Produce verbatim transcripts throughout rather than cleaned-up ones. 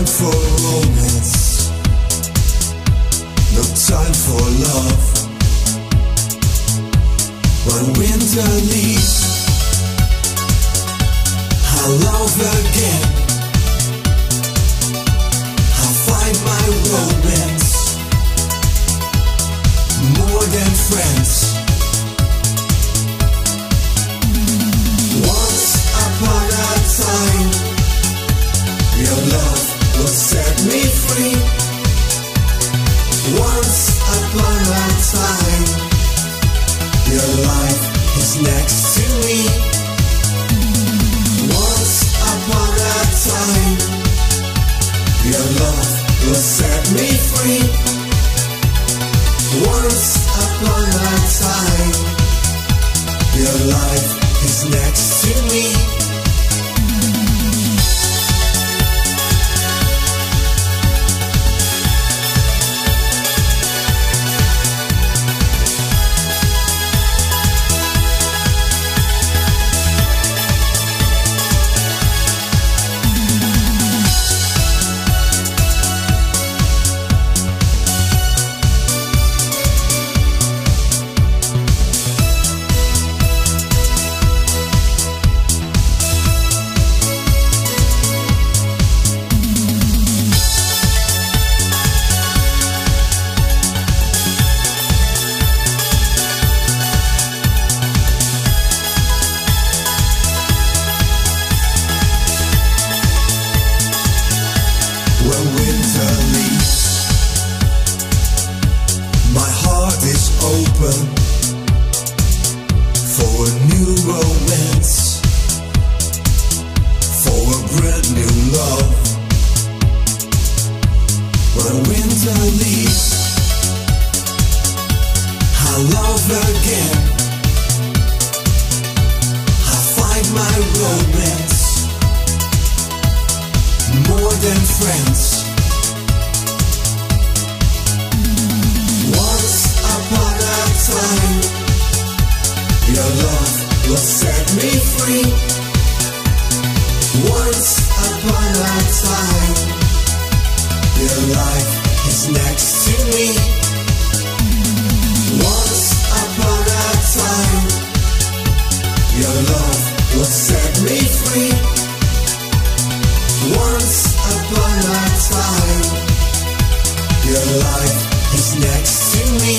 time for romance, no time for love. When winter leaves, I'll love again. I'll find my romance, more than friends. Once upon a time, your love will set me free. Once upon a time, your life is next to me. Once upon a time, your love will set me free. Once upon a time, your life is next to me. When winter leaves, my heart is open for a new romance, for a brand new love. When winter leaves, I'll love again. I'll find my romance, more than friends. Once upon a time, your love will set me free. Once upon a time, your life is next to me. Once upon a time, your love will set me free. Once upon a time, your life is next to me.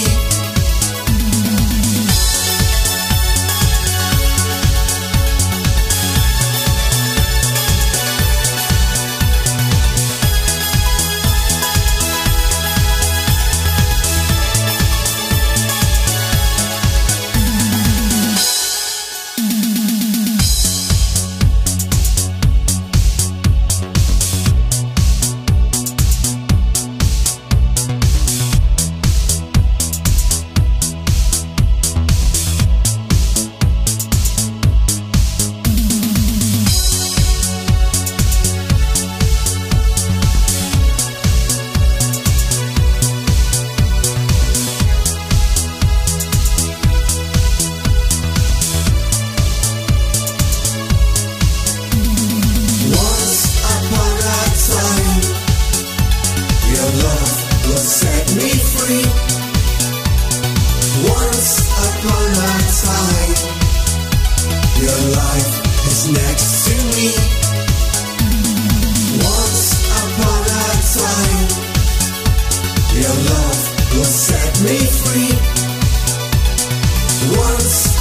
Set me free. Once upon a time, your life is next to me. Once upon a time, your love will set me free. Once